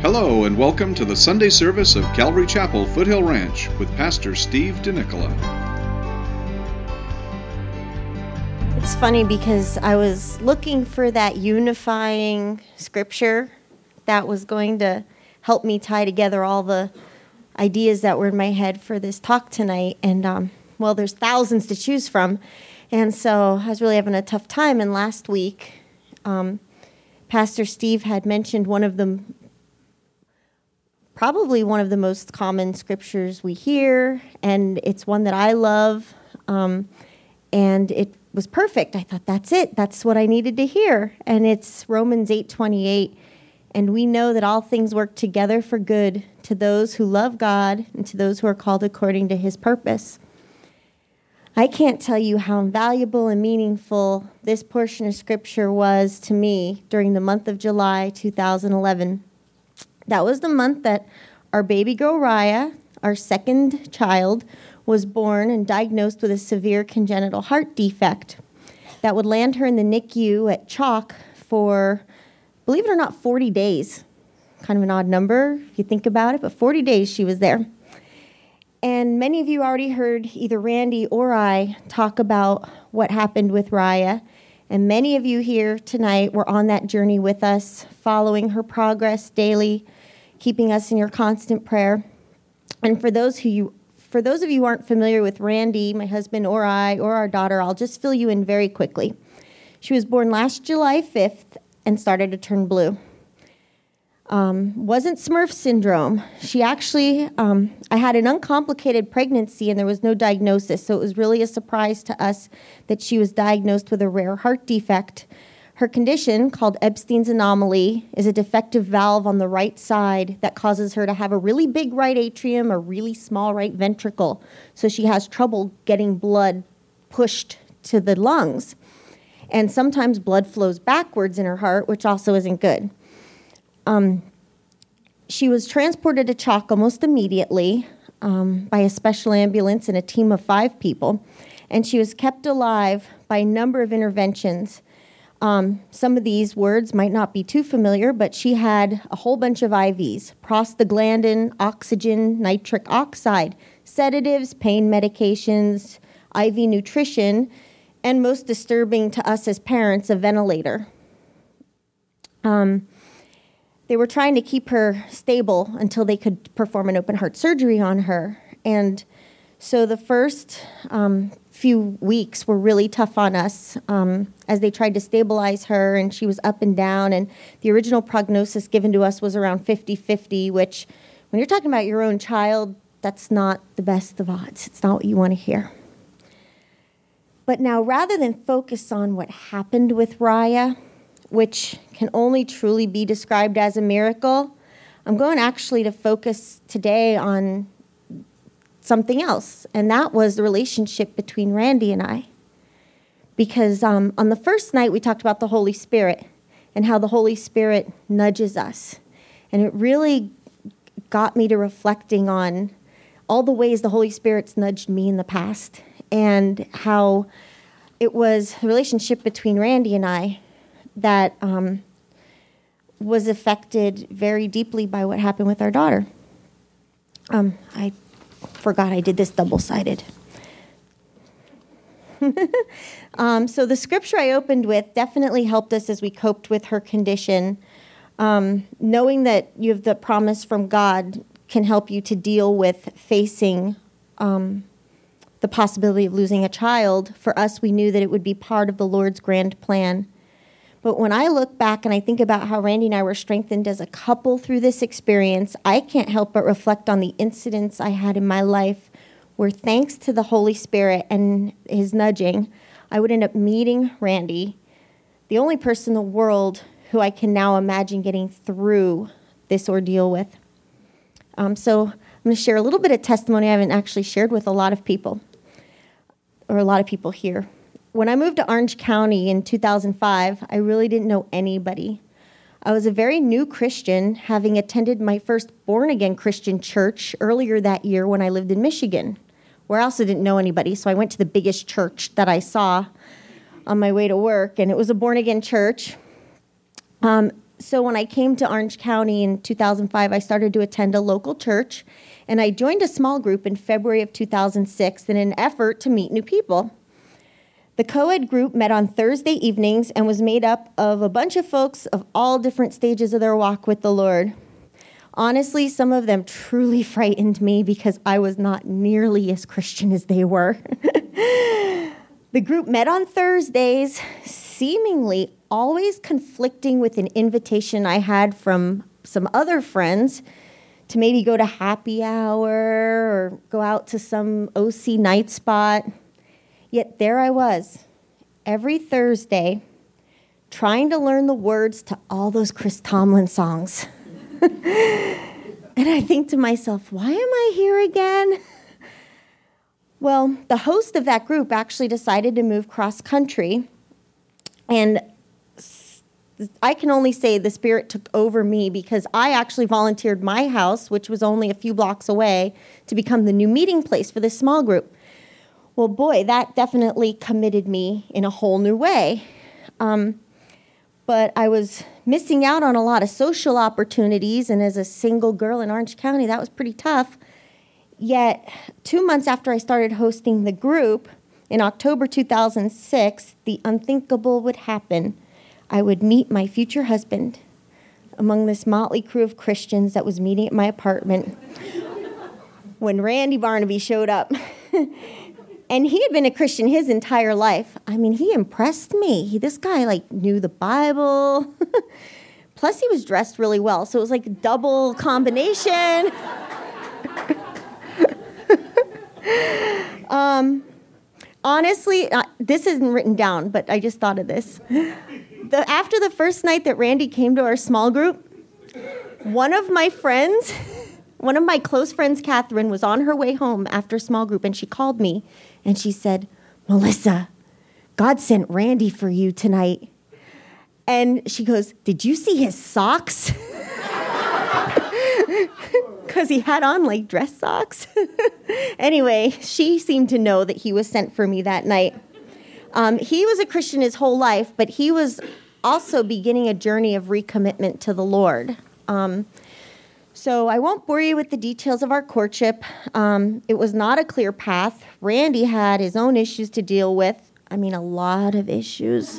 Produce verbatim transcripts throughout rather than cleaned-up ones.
Hello and welcome to the Sunday service of Calvary Chapel, Foothill Ranch with Pastor Steve DeNicola. It's funny because I was looking for that unifying scripture that was going to help me tie together all the ideas that were in my head for this talk tonight. And, um, well, there's thousands to choose from. And so I was really having a tough time. And last week, um, Pastor Steve had mentioned one of the probably one of the most common scriptures we hear, and it's one that I love, um, and it was perfect. I thought, that's it. That's what I needed to hear, and it's Romans eight twenty-eight, and we know that all things work together for good to those who love God and to those who are called according to his purpose. I can't tell you how valuable and meaningful this portion of scripture was to me during the month of July two thousand eleven. That was the month that our baby girl, Raya, our second child, was born and diagnosed with a severe congenital heart defect that would land her in the N I C U at Chalk for, believe it or not, forty days. Kind of an odd number if you think about it, but forty days she was there. And many of you already heard either Randy or I talk about what happened with Raya. And many of you here tonight were on that journey with us, following her progress daily, keeping us in your constant prayer. And for those who you, for those of you who aren't familiar with Randy, my husband, or I, or our daughter, I'll just fill you in very quickly. She was born last July fifth and started to turn blue. Um, wasn't Smurf syndrome. She actually, um, I had an uncomplicated pregnancy and there was no diagnosis, so it was really a surprise to us that she was diagnosed with a rare heart defect. Her condition, called Ebstein's anomaly, is a defective valve on the right side that causes her to have a really big right atrium, a really small right ventricle, so she has trouble getting blood pushed to the lungs. And sometimes blood flows backwards in her heart, which also isn't good. Um, she was transported to Chalk almost immediately um, by a special ambulance and a team of five people, and she was kept alive by a number of interventions. Um, some of these words might not be too familiar, but she had a whole bunch of I Vs, prostaglandin, oxygen, nitric oxide, sedatives, pain medications, I V nutrition, and most disturbing to us as parents, a ventilator. Um, They were trying to keep her stable until they could perform an open heart surgery on her. And so the first um, few weeks were really tough on us um, as they tried to stabilize her, and she was up and down. And the original prognosis given to us was around fifty-fifty, which when you're talking about your own child, that's not the best of odds. It's not what you want to hear. But now, rather than focus on what happened with Raya, which can only truly be described as a miracle, I'm going actually to focus today on something else, and that was the relationship between Randy and I. Because um, on the first night, we talked about the Holy Spirit and how the Holy Spirit nudges us. And it really got me to reflecting on all the ways the Holy Spirit's nudged me in the past and how it was a relationship between Randy and I that um, was affected very deeply by what happened with our daughter. Um, I forgot I did this double-sided. um, so the scripture I opened with definitely helped us as we coped with her condition. Um, knowing that you have the promise from God can help you to deal with facing um, the possibility of losing a child. For us, we knew that it would be part of the Lord's grand plan. But when I look back and I think about how Randy and I were strengthened as a couple through this experience, I can't help but reflect on the incidents I had in my life where, thanks to the Holy Spirit and his nudging, I would end up meeting Randy, the only person in the world who I can now imagine getting through this ordeal with. Um, so I'm going to share a little bit of testimony I haven't actually shared with a lot of people, or a lot of people here. When I moved to Orange County in two thousand five, I really didn't know anybody. I was a very new Christian, having attended my first born-again Christian church earlier that year when I lived in Michigan, where I also didn't know anybody, so I went to the biggest church that I saw on my way to work, and it was a born-again church. Um, so when I came to Orange County in two thousand five, I started to attend a local church, and I joined a small group in February of two thousand six in an effort to meet new people. The co-ed group met on Thursday evenings and was made up of a bunch of folks of all different stages of their walk with the Lord. Honestly, some of them truly frightened me because I was not nearly as Christian as they were. The group met on Thursdays, seemingly always conflicting with an invitation I had from some other friends to maybe go to happy hour or go out to some O C night spot. Yet there I was, every Thursday, trying to learn the words to all those Chris Tomlin songs. And I think to myself, why am I here again? Well, the host of that group actually decided to move cross country, and I can only say the Spirit took over me because I actually volunteered my house, which was only a few blocks away, to become the new meeting place for this small group. Well, boy, that definitely committed me in a whole new way. Um, but I was missing out on a lot of social opportunities, and as a single girl in Orange County, that was pretty tough. Yet, two months after I started hosting the group, in October two thousand six, the unthinkable would happen. I would meet my future husband among this motley crew of Christians that was meeting at my apartment when Randy Barnaby showed up. And he had been a Christian his entire life. I mean, he impressed me. He, this guy, like, knew the Bible. Plus, he was dressed really well, so it was like a double combination. um, honestly, uh, this isn't written down, but I just thought of this. The, after the first night that Randy came to our small group, one of my friends, one of my close friends, Catherine, was on her way home after small group, and she called me, and she said, "Melissa, God sent Randy for you tonight." And she goes, "Did you see his socks?" Because he had on, like, dress socks. Anyway, she seemed to know that he was sent for me that night. Um, he was a Christian his whole life, but he was also beginning a journey of recommitment to the Lord. Um, so I won't bore you with the details of our courtship. Um, it was not a clear path. Randy had his own issues to deal with. I mean, a lot of issues.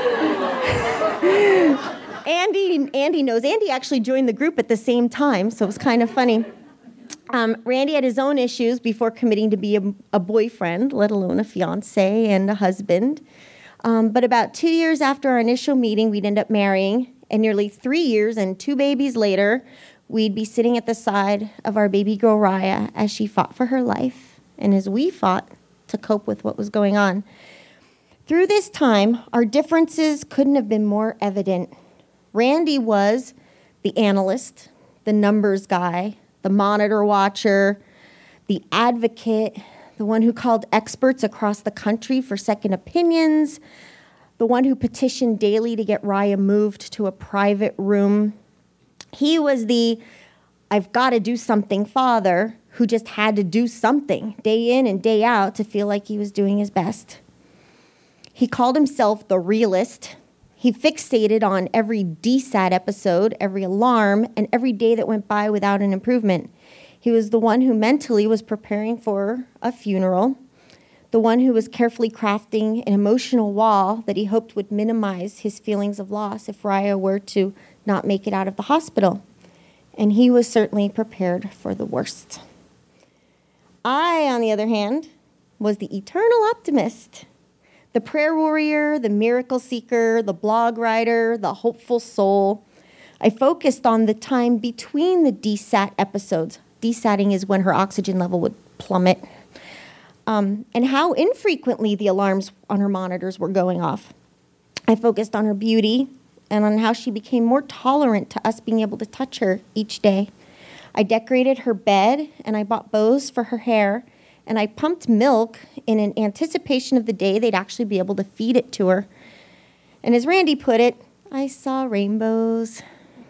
Andy, Andy knows. Andy actually joined the group at the same time, so it was kind of funny. Um, Randy had his own issues before committing to be a, a boyfriend, let alone a fiancé and a husband. Um, but about two years after our initial meeting, we'd end up marrying, and nearly three years and two babies later, we'd be sitting at the side of our baby girl, Raya, as she fought for her life, and as we fought to cope with what was going on. Through this time, our differences couldn't have been more evident. Randy was the analyst, the numbers guy, the monitor watcher, the advocate, the one who called experts across the country for second opinions, the one who petitioned daily to get Raya moved to a private room. He was the "I've got to do something" father who just had to do something day in and day out to feel like he was doing his best. He called himself the realist. He fixated on every D SAT episode, every alarm, and every day that went by without an improvement. He was the one who mentally was preparing for a funeral, the one who was carefully crafting an emotional wall that he hoped would minimize his feelings of loss if Raya were to not make it out of the hospital. And he was certainly prepared for the worst. I, on the other hand, was the eternal optimist. The prayer warrior, the miracle seeker, the blog writer, the hopeful soul. I focused on the time between the D SAT episodes. DSATing is when her oxygen level would plummet. Um, and how infrequently the alarms on her monitors were going off. I focused on her beauty and on how she became more tolerant to us being able to touch her each day. I decorated her bed, and I bought bows for her hair, and I pumped milk in an anticipation of the day they'd actually be able to feed it to her. And as Randy put it, I saw rainbows.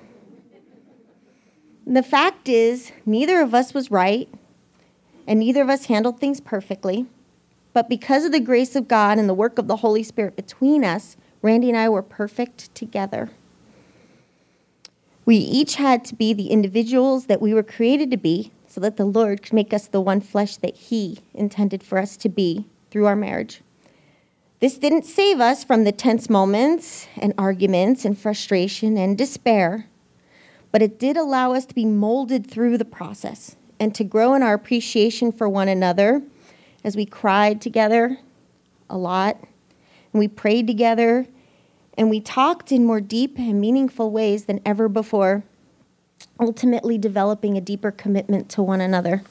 The fact is, neither of us was right, and neither of us handled things perfectly. But because of the grace of God and the work of the Holy Spirit between us, Randy and I were perfect together. We each had to be the individuals that we were created to be so that the Lord could make us the one flesh that He intended for us to be through our marriage. This didn't save us from the tense moments and arguments and frustration and despair, but it did allow us to be molded through the process and to grow in our appreciation for one another as we cried together a lot, and we prayed together, and we talked in more deep and meaningful ways than ever before, ultimately developing a deeper commitment to one another.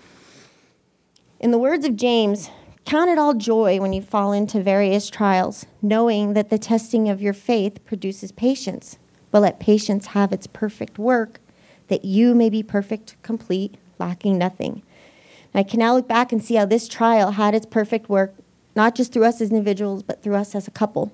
In the words of James, count it all joy when you fall into various trials, knowing that the testing of your faith produces patience. But let patience have its perfect work, that you may be perfect, complete, lacking nothing. And I can now look back and see how this trial had its perfect work, not just through us as individuals, but through us as a couple.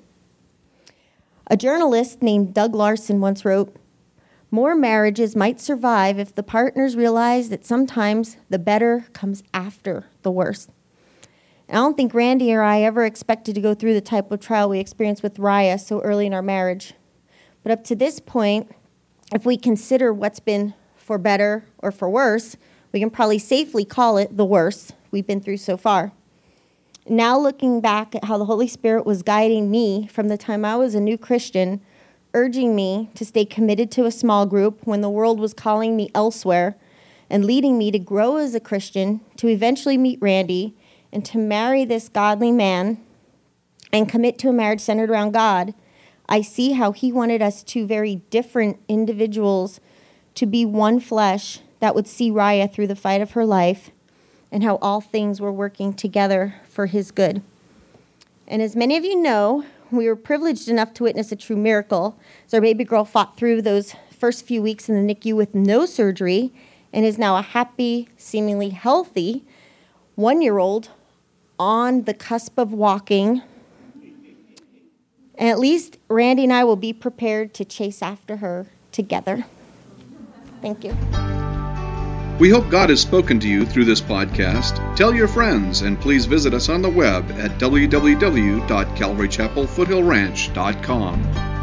A journalist named Doug Larson once wrote, "More marriages might survive if the partners realize that sometimes the better comes after the worst." And I don't think Randy or I ever expected to go through the type of trial we experienced with Raya so early in our marriage. But up to this point, if we consider what's been for better or for worse, we can probably safely call it the worst we've been through so far. Now looking back at how the Holy Spirit was guiding me from the time I was a new Christian, urging me to stay committed to a small group when the world was calling me elsewhere, and leading me to grow as a Christian, to eventually meet Randy, and to marry this godly man, and commit to a marriage centered around God, I see how He wanted us two very different individuals to be one flesh that would see Raya through the fight of her life, and how all things were working together for His good. And as many of you know, we were privileged enough to witness a true miracle as our baby girl fought through those first few weeks in the N I C U with no surgery and is now a happy, seemingly healthy one-year-old on the cusp of walking. And at least Randy and I will be prepared to chase after her together. Thank you. We hope God has spoken to you through this podcast. Tell your friends, and please visit us on the web at w w w dot calvary chapel foothill ranch dot com.